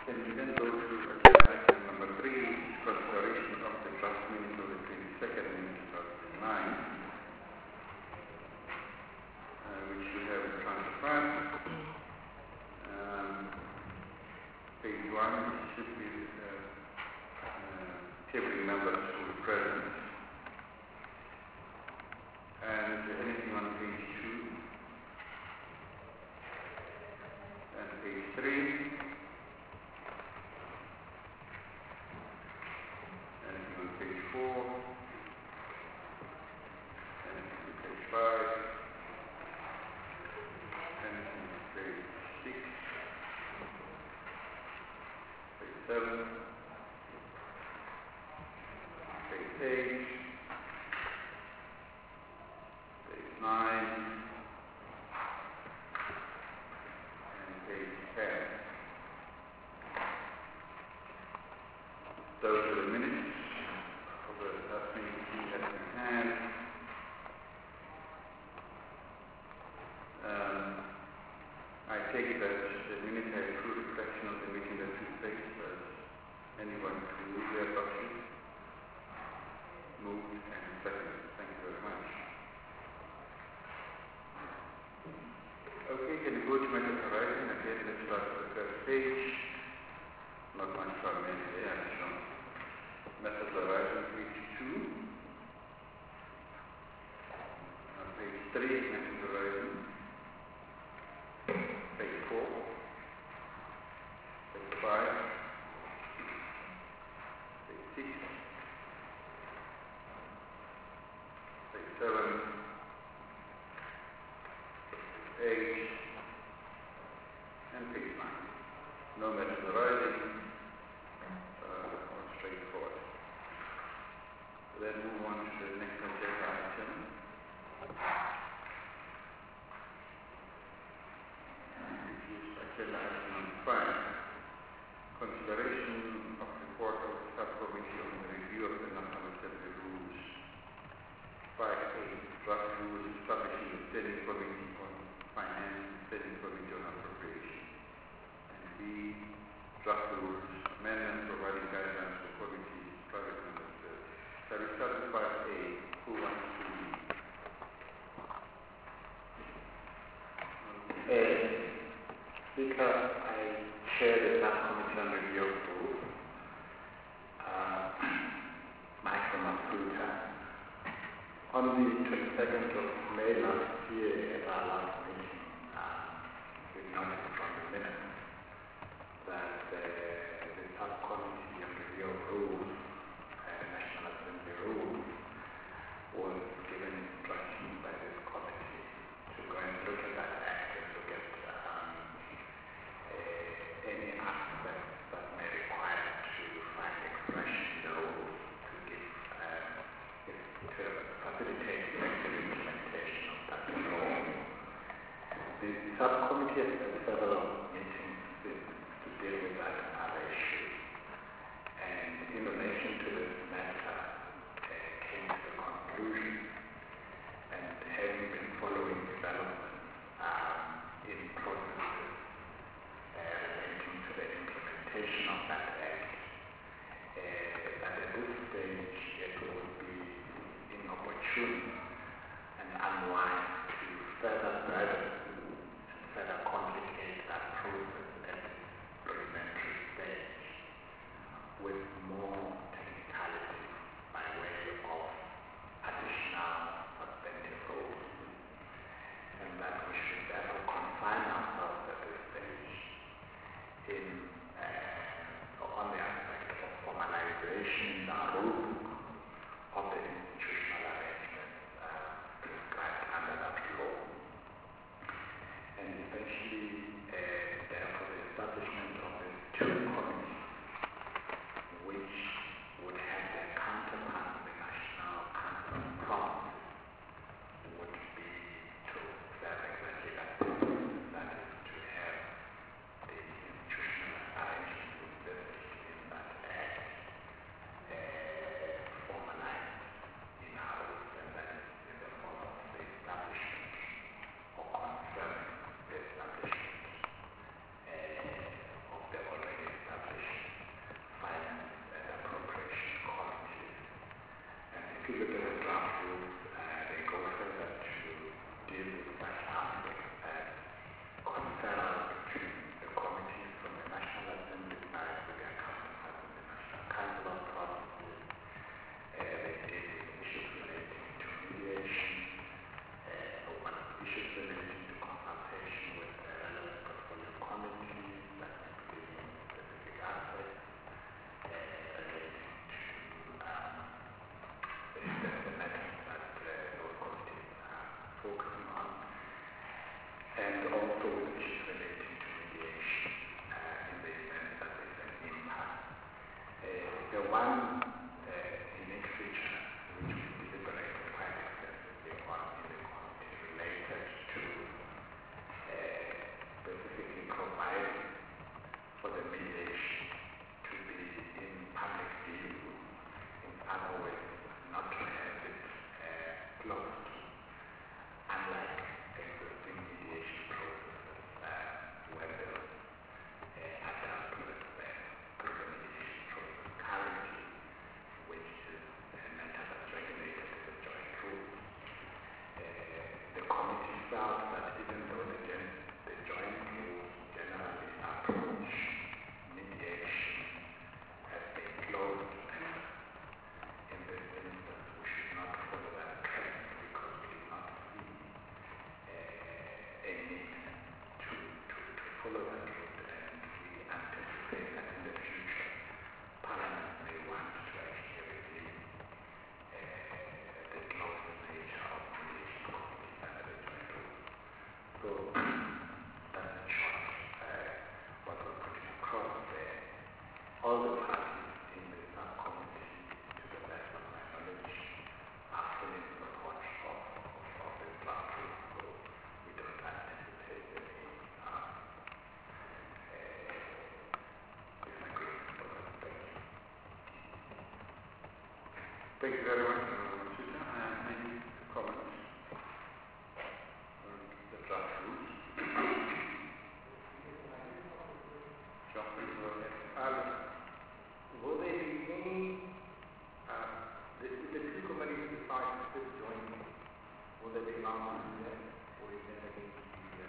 Can we then go to agenda item number 3, consideration of the draft minutes of the 22nd minutes of the 9th, which we have transferred. Page 1 should be tabling members who are present. And anything on page 2 and page 3. Anything on page 4. Anything on page 5. Anything on page 6. Page 7. Page 8. Page 9. And page 10. Those are the minutes of the last meeting we had in hand. I take that the minutes are a true reflection of the meeting that took place. Does anyone to move their adoption? Moved and seconded. Thank you very much. Okay, can you go to Method Horizon? Again, let's start with the first page. Not much to amend there, I'm sure. Method Horizon, page 2. Page 3, Method Horizon. Page 4. Page 5. Page 6. Page 7. Page 8. And page 9. No Method Horizon. More straightforward. Then move on to the next agenda item. Which is agenda item number 5. Consideration of report of the subcommittee on the review of the National Assembly rules. 5A. Draft rules establishing the Standing Committee on Finance and Standing Committee on Appropriation. And B. Draft rules amendment providing guidelines for committees, private members. Shall we start with 5A? Who wants to lead? Speaker, I chair the subcommittee on review of rules. Michael Masuta. On the 22nd of May last year, at our last meeting, we noted from the minutes that the subcommittee on review of rules, National Assembly rules, was given instructions by this committee to go and look at that act and look at any aspects that may require to find expression in the rules to give to facilitate effective implementation of that law. The subcommittee has had several meetings to deal with that and other issues. And in relation to this matter, came to the conclusion, and having been following developments in processes relating to the implementation of that act, that at this stage it would be inopportune and unwise to further burden and further complicate that process at its preliminary stage with more technicality by way of additional substantive rules, and that we should therefore confine ourselves at this stage on the aspect of formalization in our rule of the institutional arrangement the one in literature which we deliberated quite extensively on in the committee related to specifically providing for the mediation to be in public view, in other words, not to have it closed, unlike existing mediation processes where there are dealt with through the mediation process currently, which is a matter that's regulated in the joint rules. The committee felt that even though the joint rules generally approach mediation as being closed, in this instance we should not follow that trend because we do not see a need to follow that route, and we anticipate that in the future Parliament may want to actually review the closed nature of mediation committees under the joint rules. So that's in short what we're putting across there. All the parties in the subcommittee, to the best of my knowledge, are fully in support of this draft rule, so we don't anticipate any disagreement for that. Thank you very much, Susan. Any comments on the draft rules? John, go ahead. Will there be any, the two committees decide to sit jointly, will there be allowed to do that, or is that against the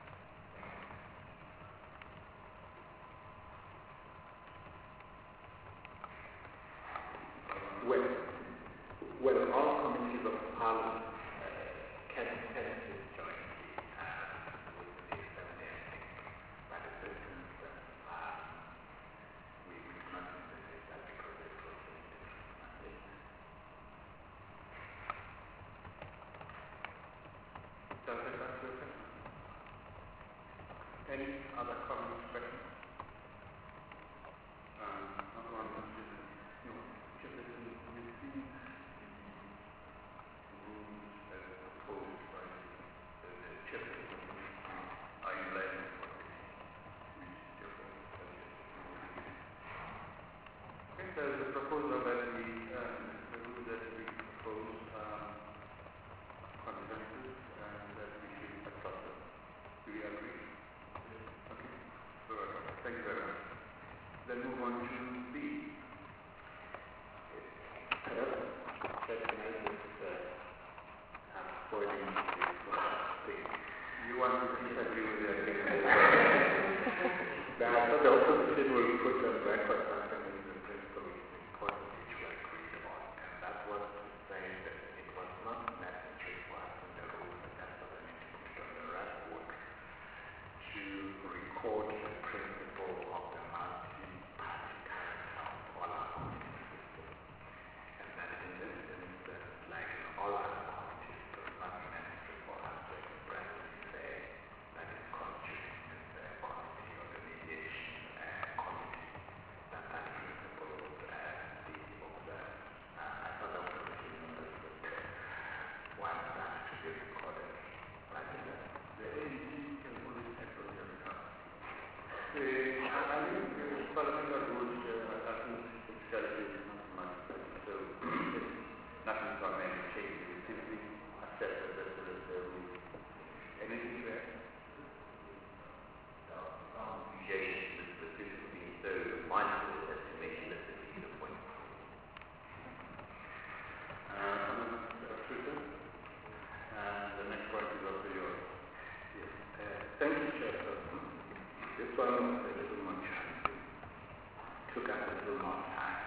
Well, all committees of Parliament can sit jointly with the assembly, I think, but in this instance, we do not necessitate that because they proceed different mandates. Does it answer your question? Any other comments, questions? Not one, no. Just that you see the rules as proposed by the chairman of the committee are in line with what we therefore suggest. Okay, there's a proposal that the rules that we propose consensus and that we should adopt them. Do we agree? Okay. Good. Thank you very much. Then move on to B. You want to disagree with the agreement? Now, the opposition will put on record something in the principle important which we agreed on, and that was to say that it was not necessary for us in the rules, and that's what I need to put on the record, to record the principle of the multi-party character of all our committee systems, and that in this instance, like in all other committees, it was not necessary for us to expressly say that it's constituting this committee or the mediation committee, that principle would be observed. I thought that was a understood one that to be recorded. Right? The AEC can only act on their behalf. I think parliamentary rules, I think it's calculated not much, so nothing from any change. We simply accept that that's the rule. Anything to add? Mediation is specifically being so mindful as to making this a particular point. Susan? And the next point is also yours. Yes. Thank you, Chairperson. This one was a little more challenging. Took us a little more time.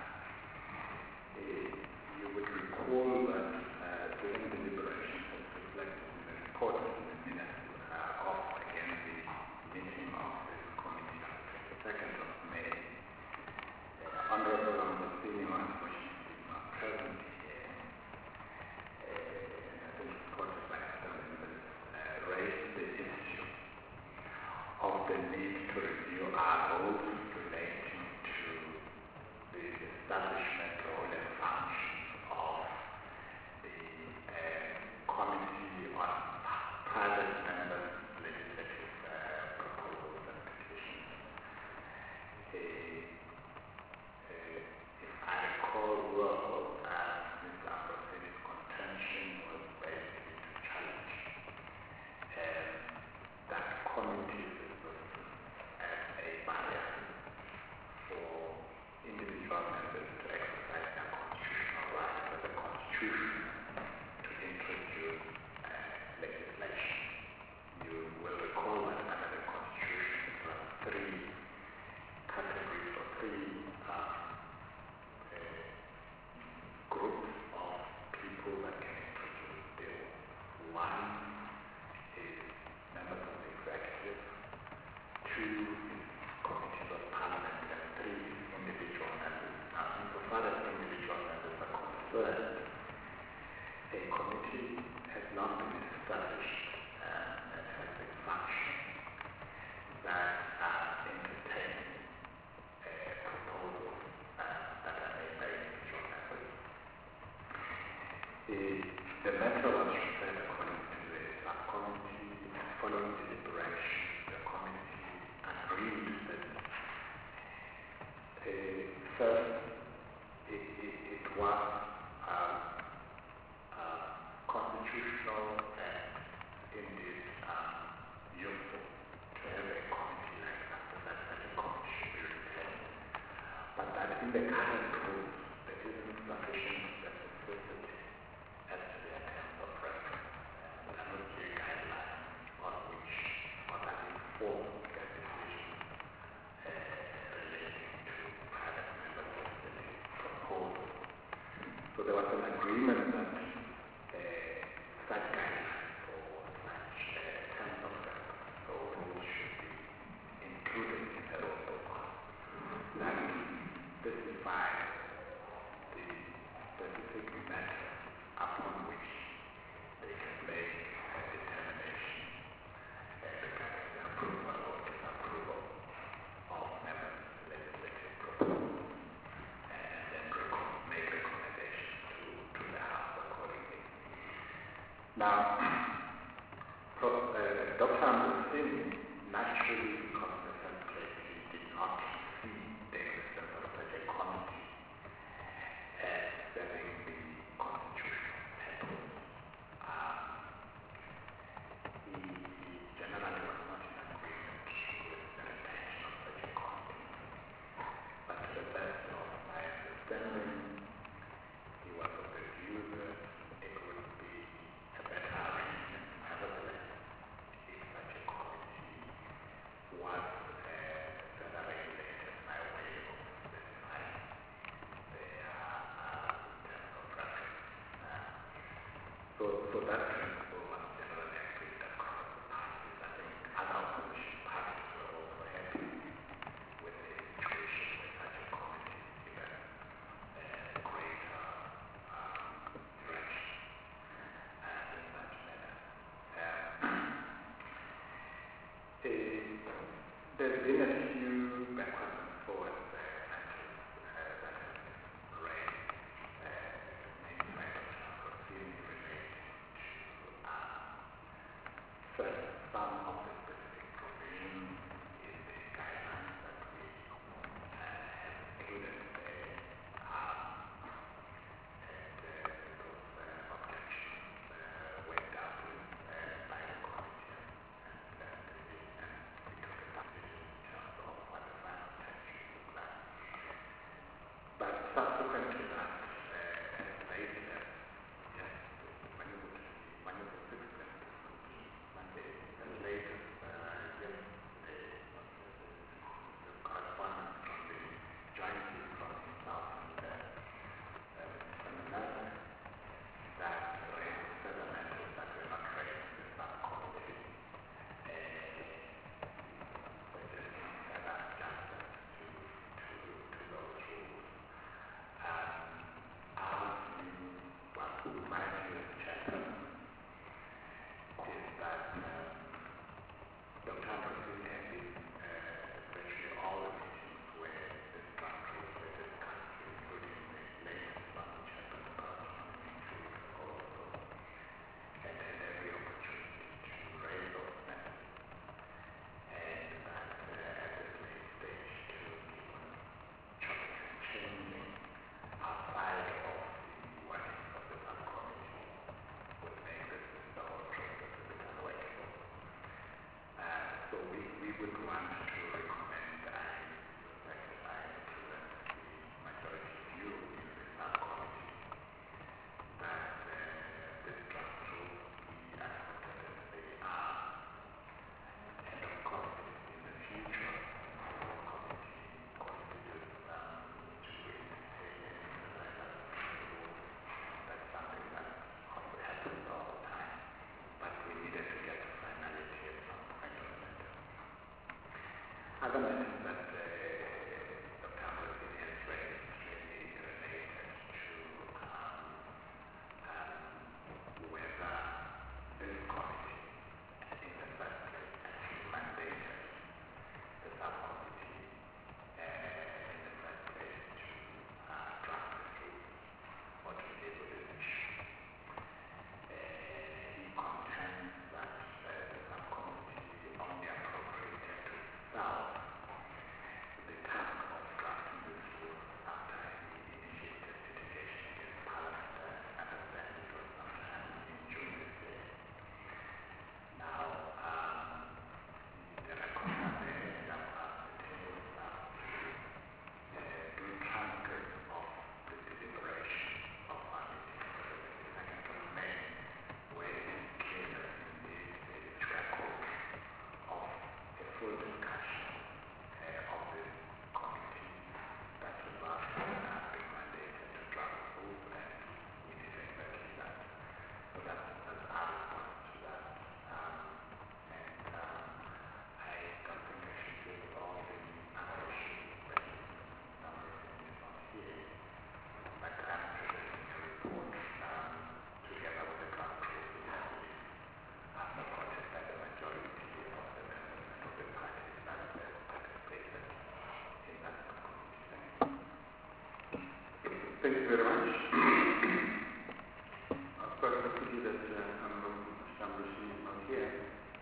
You would recall that during the deliberations, as reflected in the report in the minutes of, again, the meeting of this committee on the 22nd of May, Honorable Ambosini, unfortunately not present here, I think supported by other members, raised the issue of the need to review our rules relating to the establishment constitution to introduce legislation. You will recall that under the constitution there are three categories or three groups of people that can introduce bills. One is members of the executive, two is committees of parliament, and three is individual members. Now, insofar as individual members are concerned, a committee has not been established and has been functioning that entertain proposals that are made by individual members. The matter was referred according to the subcommittee, and following deliberation, the committee agreed that first it was constitutional and indeed useful to have a committee like that, that such a committee should be retained, but that in the current rules there isn't sufficient specificity as to their terms of reference. There are no clear guidelines on which or that inform their decision relating to private members of the proposal. So there was an agreement that such guidelines or such terms of reference or rules should be included in the rule book that specify the specific matters upon which they can make a determination regarding the approval or disapproval of members' legislative proposals and then make recommendations to the House accordingly. Now, Dr. Anderson, naturally, because in the first place he did not see the existence of such a committee as serving the constitutional purpose, he generally was not in agreement with the retention of such a committee. But to the best of my understanding, he was of the view that it would be a better arrangement, nevertheless, if such a committee was further regulated by way of specifying their terms of reference. So that principle was generally agreed across the parties. I think other opposition parties were also happy with the situation where such a committee is given greater direction in such manner. There's been a few backwards and forwards matters that have been raised inside of the proceedings relating to first some of the specific provisions in the guidelines that we have included there, and those objections were dealt with by the committee, and we took a decision in terms of other matters. that Dr. Hamilton has raised really related to whether this committee in the first place actually mandated the subcommittee in the first place to draft the rules or to deal with this issue. He contends that the subcommittee only appropriated to itself the task of drafting this rule after he initiated litigation against Parliament. I understand it was sometime in June this year. Now, the records are there that the table do transcripts of the deliberation of our meeting on the 2nd of May, where it is clear that indeed there is record of a full discussion of this committee that was last been mandated to draft rules, and we did exactly that. So that's our response to that. I don't think I should deal with all the other issues when number of things is not here. But I'm presenting a report together with the draft rules which has been supported by the majority of the members and of the parties that participated in that subcommittee. Thank you very much. Of course, the pity that Honorable Shambushi is not here.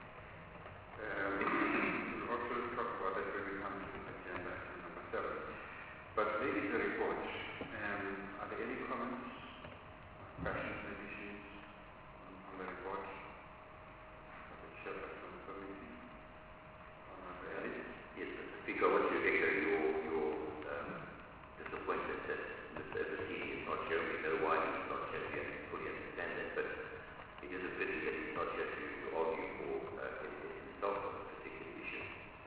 We'll also talk about that when we come to agenda item number 7. But there is a report. Are there any comments, questions, additions on the report of the chairperson of the committee? Honorable Ellis? Yes, Mr. Speaker, I want to echo your disappointment that Mr. Eversini is not here. We know why he's not here. We fully understand that, but it is a pity that he's not here to argue for himself on a particular issue.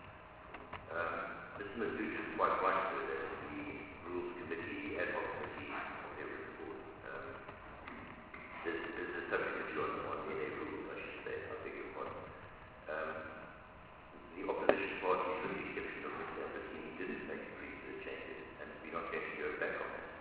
Mr. Maduch is quite right with that the Rules Committee, ad hoc committee, whatever it's called, there's a subcommittee on NA rules, I should say, I beg your pardon. The opposition parties, with the exception of Mr. Eversini, didn't make agree to the changes, and we're not going to go back on that.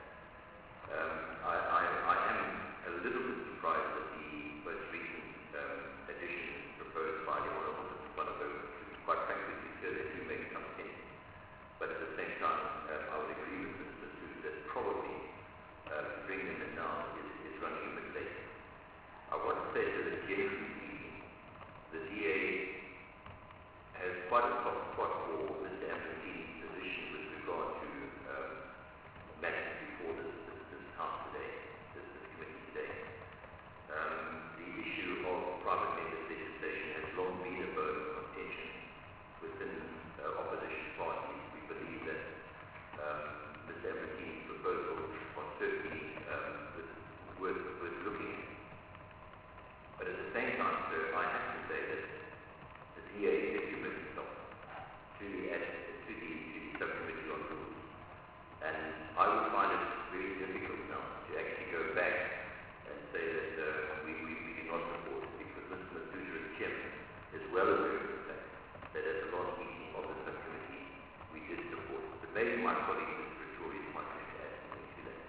I am a little bit surprised that the most recent additions proposed by the Honourable Mr. Bonneberg, quite frankly, because they do make some sense. But at the same time, I would agree with Mr. Masood that probably bringing them in now is running a bit late. I want to say that generally speaking, the DA has quite a soft spot for Mr. Ambrosini's position with regard to matters before this House today, this committee today. The issue of private members' legislation has long been a bone of contention within opposition parties. We believe that Mr. Ambrosini's proposal was certainly worth looking at. But at the same time, sir, I have to say that the DA has committed itself to the subcommittee on rules. And I would find it very difficult now to actually go back and say that we do not support it, because Mr. Maduja, as chairman, is well aware of the fact that at the last meeting of the subcommittee we did support it. But maybe my colleague, Mr. Pretorius, might wish to add something to that.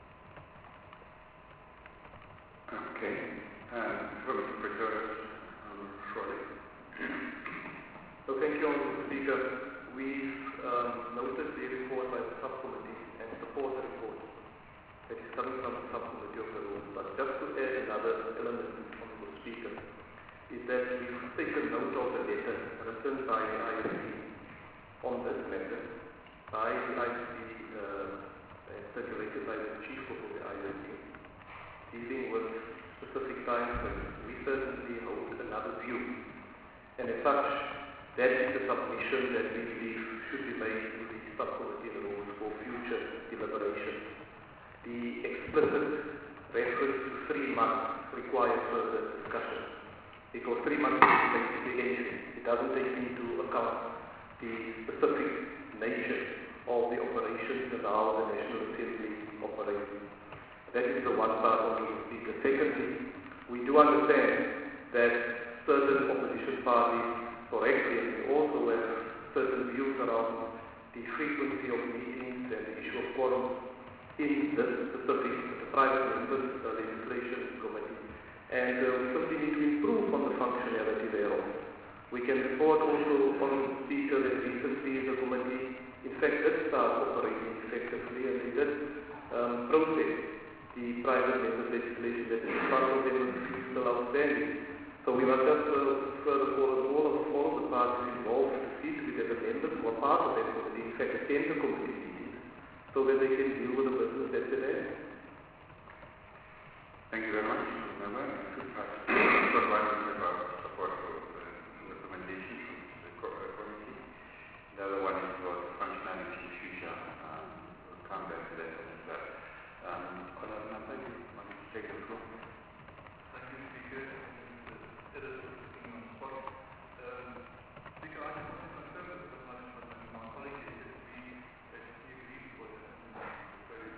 Okay. For Mr. Pretorius, Shorley. So thank you, Honourable Speaker. We've noted the report by the subcommittee and support the report that is coming from the subcommittee of the rules. But just to add another element, Honourable Speaker, is that we've taken note of the letter written by the ISC on this matter, by the ISC and circulated by the chief of the ISC, dealing with specific times when we certainly hold another view. And as such, that is the submission that we believe should be made to the subcommittee on rules for future deliberation. The explicit reference to 3 months requires further discussion, because 3 months is basically anything. It doesn't take into account the specific nature of the operations and how the National Assembly operates. That is the one part of the speaker. Secondly, we do understand that certain opposition parties correctly, and we also have certain views around the frequency of meetings and the issue of quorum in this specific private members legislation committee. And we simply need to improve on the functionality thereof. We can report also on the speaker that recently the committee in fact did start operating effectively, and they did process the private members legislation that in front of them was still outstanding. So we must just further call all of the parties involved to see to it that the members who are part of that committee in fact attend the committee meetings so that they can deal with the business that's at hand. Thank you very much, Mr. Member. I've got one with our support for the recommendations from the committee. The other one is about functionality in the future. We'll come back to that as well. Honourable Member, you want to take the floor? Thank you, Speaker. It is on the spot. Speaker, I just want to confirm with the management and my colleagues that we actually agreed for that. Very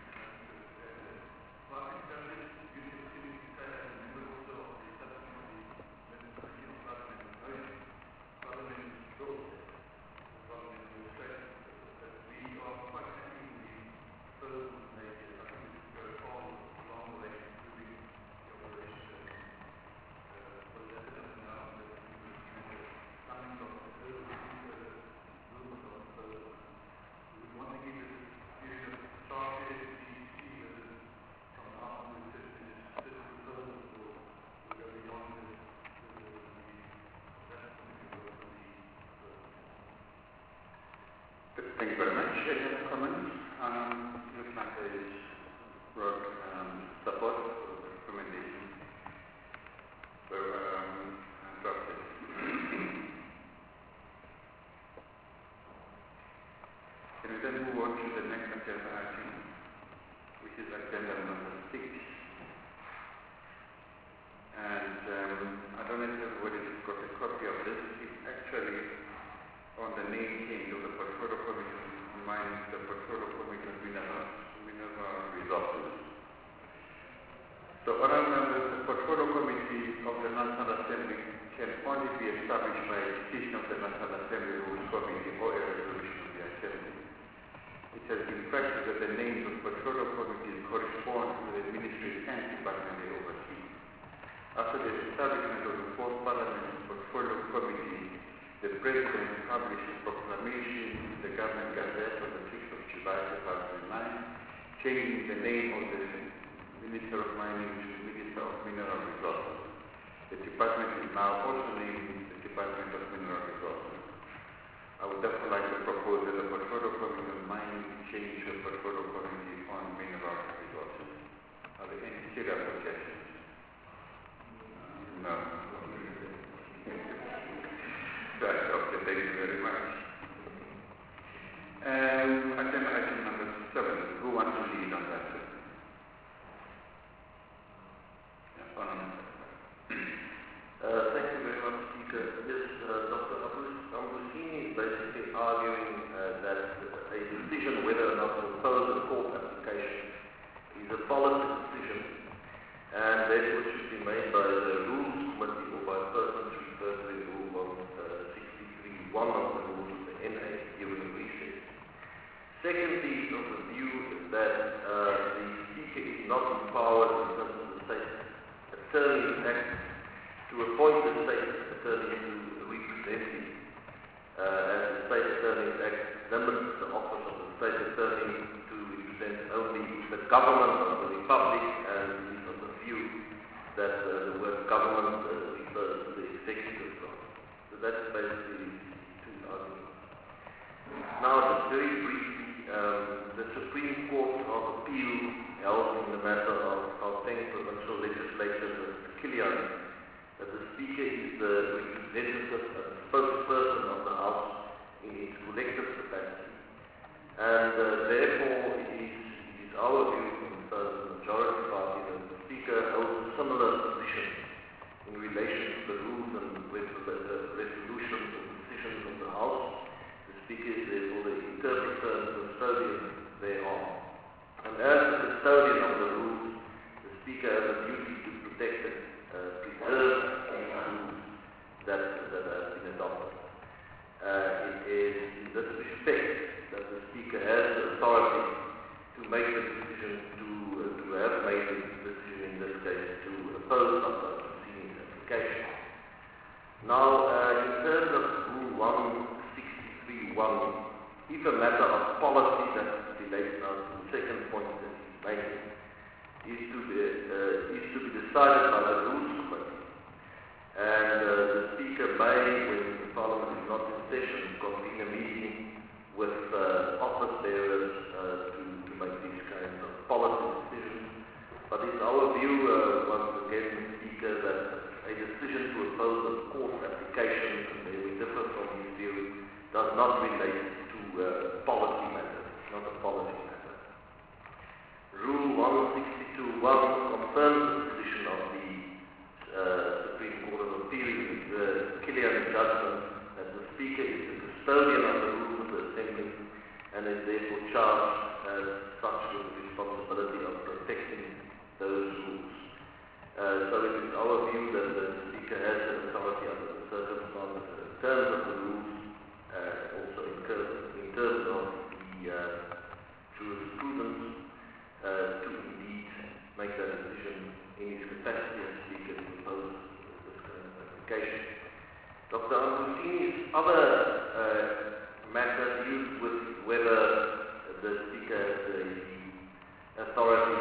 but I think that is useful to say as a member also of the subcommittee when the Committee on Parliamentary Motion, Parliamentary Law, Parliamentary Legislation, that we are quite happy with the proposal made here. I think we should go far along the way to improving the operation. For that enough now that we will remember coming from the rules of we want to give this period of start here to see whether from now on this proposal will go beyond this that's going to go for the Thank you very much. Any other comments? Looks like there is broad support for the recommendation. So, drafted. Can we then move on to the next agenda item, which is agenda number 6. And I don't know if everybody's got a copy of this. It's actually on the name change of the Portfolio Committee on Mines, the Portfolio Committee on Mineral Resources. So, honourable members, the Portfolio Committee of the National Assembly can only be established by a decision of the National Assembly Rules Committee or a resolution of the Assembly. It has been practiced that the names of Portfolio Committees correspond to the ministries and department they oversee. After the establishment of the 4th Parliament's Portfolio Committee, the President published a proclamation in the Government Gazette on the 6th of July 2009, changing the name of the Minister of Mining to Minister of Mineral Resources. The department is now also named the Department of Mineral Resources. I would therefore like to propose that the Portfolio Committee on Mining be changed to a Portfolio Committee on Mineral Resources. Are there any serious objections? No. That's okay, thank you very much. Agenda item number 7. Who wants to lead on that? Thank you very much, Speaker. Yes, Dr. Ambrosini is basically arguing that a decision whether or not to oppose a court application is a policy decision and therefore should be made by the Rules Committee or by persons referred to in Rule 63.1 of the rules of the NA given a recess. Secondly, of the view that the Speaker is not empowered in terms of the State Attorney's Act to appoint the State Attorney to represent him, as the State Attorney's Act limits the office of the State Attorney to represent only the government of the Republic, and is of the view that the word government refers to the executive branch. So that's basically two arguments. Now, just very briefly, the Supreme Court of Appeal held in the matter of Gauteng Provincial Legislature, Mr. Killian, that the Speaker is the representative and spokesperson of the House in its collective capacity. And therefore, it is our view from the majority party that the Speaker holds a similar position in relation to the rules and resolutions and decisions of the House. The Speaker is therefore the interpreter and custodian thereof. And as the custodian of the rules, the Speaker has a duty to protect and preserve these rules that have been adopted. respect that the Speaker has the authority to make the decision to have made the decision in this case to oppose Dr. Agostini's application. Now, in terms of Rule 163.1, if a matter of policy that relates now to the second point that he's making is to be decided by the Rules Committee, and the Speaker may, when the Parliament is not in session, convene a meeting with office bearers to make these kinds of policy decisions. But it's our view, once again, Speaker, that a decision to oppose a court application, and there we differ from his view, does not relate to policy matters. It's not a policy matter. Rule 162.1 confirms the position of the Supreme Court of Appeal with the Killian judgment that the Speaker is the custodian of the rules of the Assembly and is therefore charged as such with the responsibility of protecting those rules. So it is our view that the Speaker has the authority under the circumstances in terms of the rules, also in terms of the jurisprudence, to indeed make that decision in his capacity as Speaker to oppose this kind of application. Dr. Agostini's other matter deals with whether the Speaker has the authority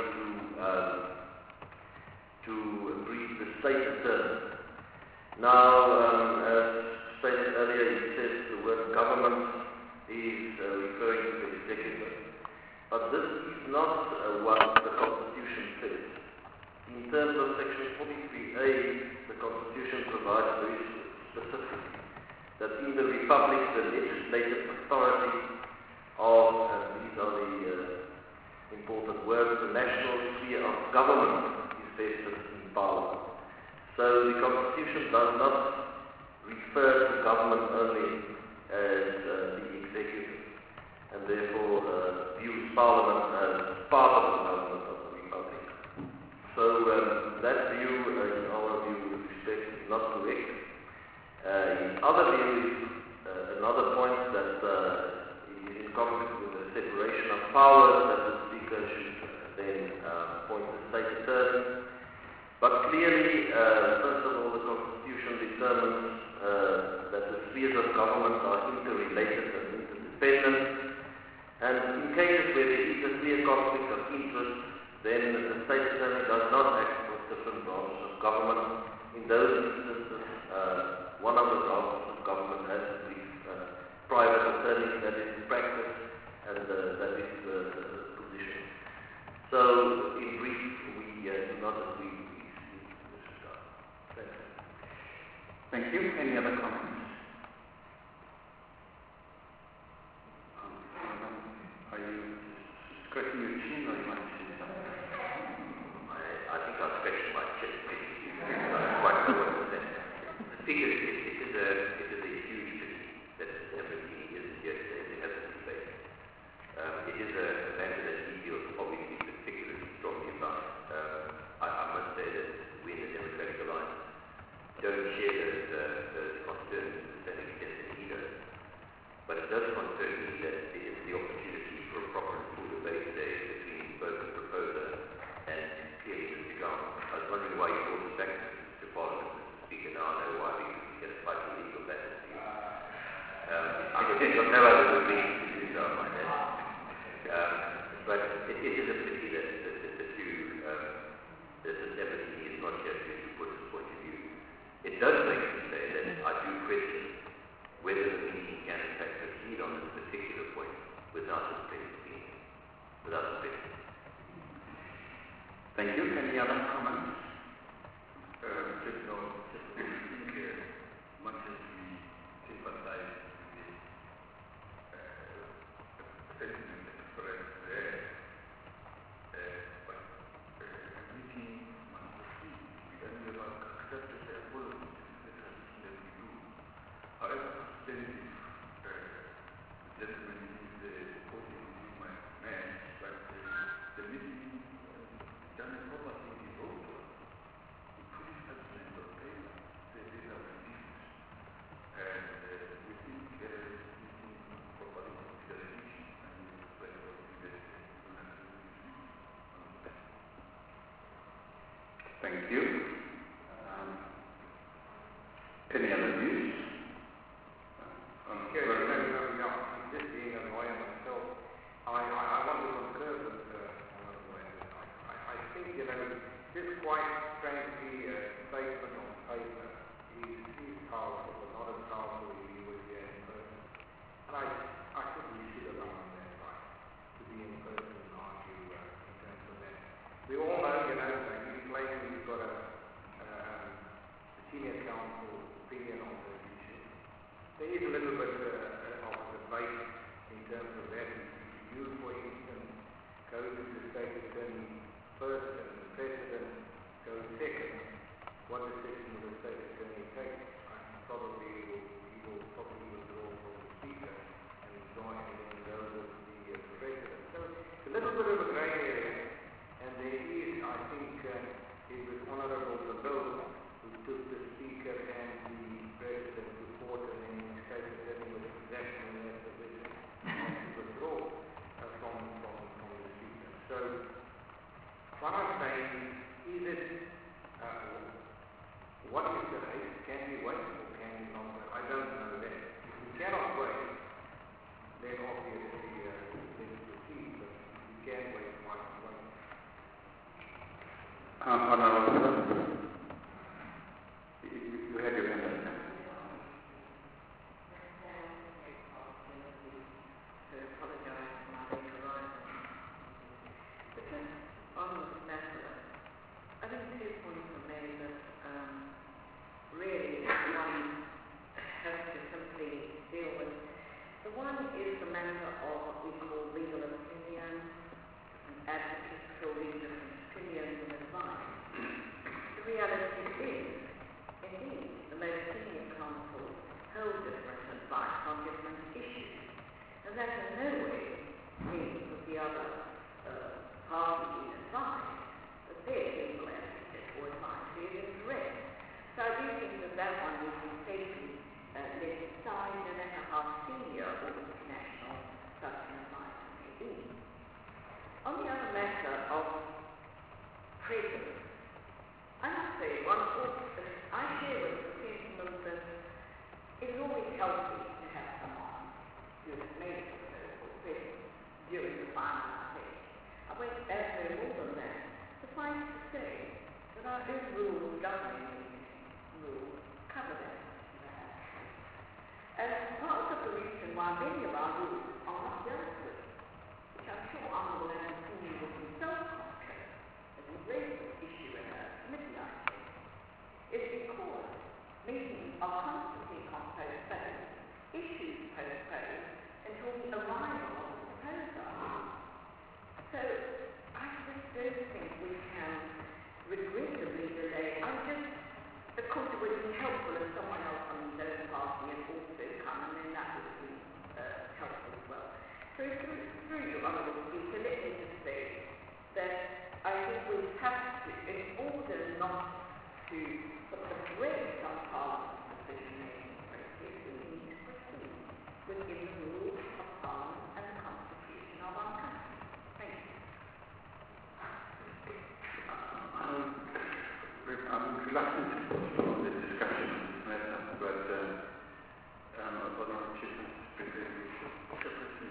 to brief the State Attorney. Now, as stated earlier, he says the word government is referring to the executive. But this is not what the Constitution says. In terms of Section 43A, the Constitution provides very specifically that in the Republic, the legislative authority of, and these are the important words, the national sphere of government is vested in Parliament. So the Constitution does not refer to government only as the executive, and therefore views Parliament as part of the government of the Republic. So that view, in our view, with respect, is not correct. In other view is another point that is in conflict with the separation of powers, that the Speaker should then appoint the State Attorney. But clearly, first of all, the Constitution determines that the spheres of government are interrelated and interdependent. And in cases where there is a clear conflict of interest, then the State Attorney does not act for different branches of government. In those instances, one of the branches of government has to be private attorneys, that is practice, and that is the position. So, in brief, we do not agree with this regard. Thank you. Thank you. Any other comments? Are you scratching your chin or you want to say something? I think I'll scratch my chest, maybe. I quite know what to say. The Speaker, it is a huge pity that everything is here today. It has to be faced. It is a matter that he feels obviously particularly strongly about. I must say that we in the Democratic Alliance don't share those concerns to the same extent that he does. But it does concern me that there is the opportunity for a proper and full debate today between both the proposer and clearly Mr. Garment. I was wondering why you brought it back to Parliament, Mr. Speaker. Now I know why, because you get a fight for legal matters to you. I could think of no other good reason to do so, I might add. But it is a pity that the deputy is not here to put his point of view. It does make me say that I do question whether the meeting can in fact proceed on this particular point without his presence being without his presence. Thank you. Any other comments? Just I think much as we sympathize with the sentiment expressed there, but the meeting must proceed. And we have accepted the apology that we do. However, then if the gentleman is supporting my man, but the meeting done a proper thing is over. We put it as an end of paper, say these are the issues. And we think this meeting properly Thank you. Any other views? I'm just being a lawyer myself. I want to concur with one of the lawyers. I think, this quite frankly statement on paper is powerful, but not as powerful as you would hear in person. And I think we should allow that right to be in person and argue in terms of that. We all know, usually you've got a senior counsel opinion on the issue. There is a little bit of a debate in terms of that. If you, for instance, go to the state attorney first and the president goes second, what decision will the state attorney take? He will probably withdraw from the speaker and join and then go with the president. So it's a little bit of a grey area, and there is, I think, it was Honourable Bill who took the speaker and the president to court, and then the state attorney was exactly in that position and to withdraw from the speaker. So what I'm saying is it what is the rate? Can we wait or can we not wait? I don't know that. If we cannot wait, then obviously let's proceed, but if we can wait, why not wait? You had your hand up. To apologise for my late arrival. But just on this matter, I think 2 points were made that really one has to simply deal with. The one is the matter of what we call legal opinion, and advocates for all these different opinions and advice. The reality is, indeed, the most senior counsel hold different advice on different issues. And that in no way means that the other party advice, that their legal advocate or advice is incorrect. So I do think that one would be safely left aside, no matter how senior or international such an advice may be. On the other matter of prisons, I must say, I share with the sentiment that it is always healthy to have someone who has made it for prison during the final stage. I won't add no more than that. Suffice to say that our own rules governing these rules cover that. And part of the reason why many of our rules are not dealt with, which I'm sure Honourable Anthony will himself contract, as he raised this issue in a committee I think, is because meetings are constantly postponed, issues postponed until the arrival of the proposer. So I just don't think we can regrettably delay. Of course it would be helpful if someone else from his own party had also come, and then that would be helpful as well. So through you, Honourable Speaker, let me just say that I think we have to, in order not to put the brakes on Parliament's decision-making process, we need to proceed within the rules of Parliament and the Constitution of our country. Thank you. I'm reluctant to postpone the discussion on this matter, but Honourable Chief Chairperson,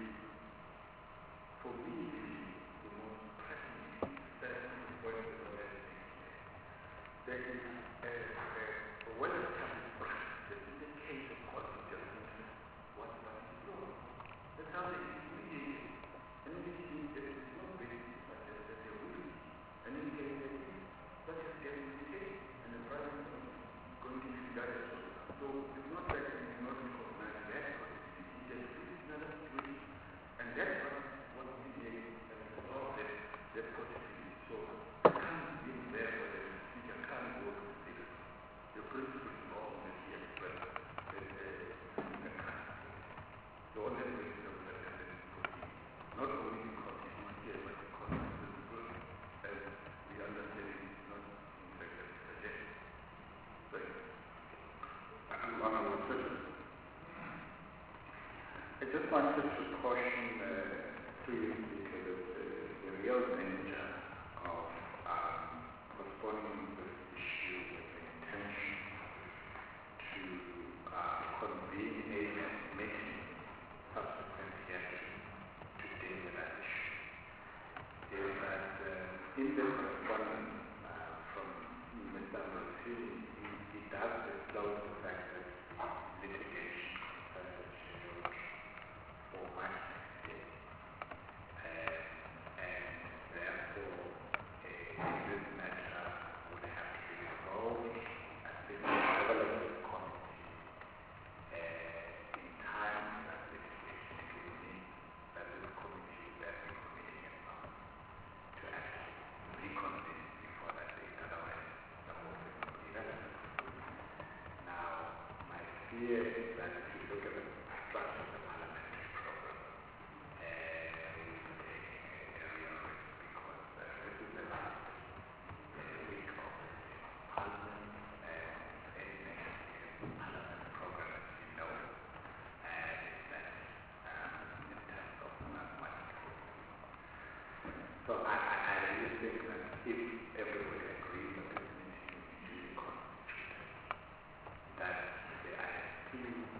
for me, the most pressing point is there is a well-established practice that in the case of court of justice, one party is wrong. That's how they mediate. And in this case, there is no basis that there will be. And in case there is, such as getting mediation, and the private is going to be that as well. So it's not that we do not recognize that policy. It exists in other situations, and that's what mediation resolves that policy. So it can't be there where the speaker can't go to the citizen. The principle is all in here, but the speaker can't. So all that way is not only because he's not here, but because the principle, as we understand it, is not in fact as suggested. Thank you. Honourable President, I just wanted to caution to you, Speaker, that the real danger of postponing in the correspondence from Mr. Ambrosini, he does disclose the fact that litigation is scheduled for March next year. And therefore, this matter would have to be resolved at the development committee in time for that litigation. It would mean that this committee would have been committing itself to actually reconvene before that date. Otherwise, the whole thing would be irrelevant. Now, my fear is that if you look at the structure of the parliamentary program, we will be taking a real risk because this is the last week of Parliament and next year's Parliament program, as we know, is that in terms of money. So I really think that if everybody agrees that this meeting will be duly constituted, that the ISP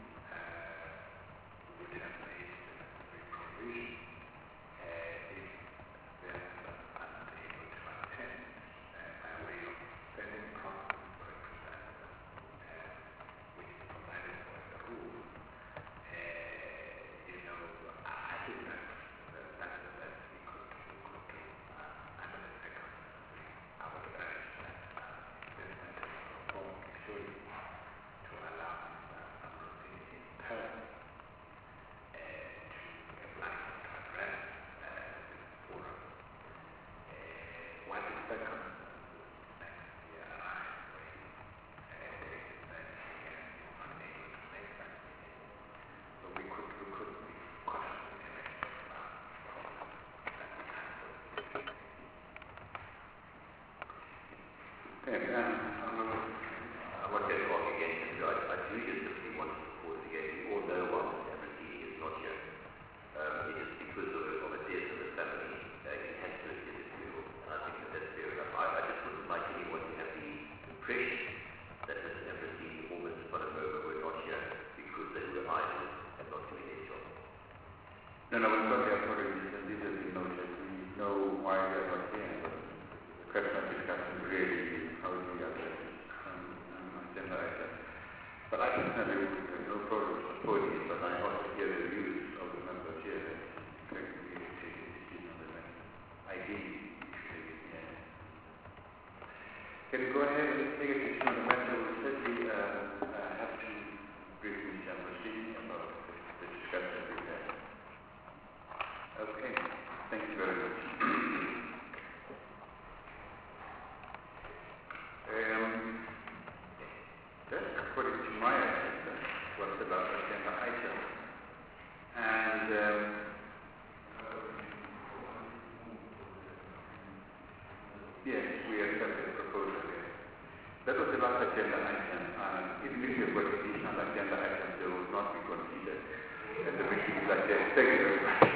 would have made the necessary provision if they are unable to attend by way of sending proxies or representatives, which is provided for in the rules. I think that's the best we could do under the circumstances. I would urge that this matter is proposed purely to allow Mr. Ambrosini in person to apply to address this forum. What the circumstances next year arise when there is that he is unable to make that meeting. So we could be cautiously elected problems that we have for the future. Okay, I want to talk again. I do just simply want to support it again. We all know why Mr. Ambrosini is not here. It is because of a death in the family. He has to attend the funeral, and I think that's fair enough. I just wouldn't like anyone to have the impression that Mr. Ambrosini or Mr. Palamova were not here because they were idle and not doing their job. no, we probably have already, and these have been noted. We know why they are not here. The question of discussion really is how do we address it agenda item. But I personally would have no problem supporting it, but I also hear the views of the members here that in fact we will take a decision on the matter. Ideally, we should take it here. Can we go ahead and take a decision on the matter? We certainly have to brief Mr. Ambrosini about the discussion that we've had. Okay, thank you very much. That, according to my agenda, was the last agenda item. And yes, we accept the proposal. Yes. That was the last agenda item. Even if you've got additional agenda items, they will not be considered. And the meeting is like that. Thank you very much.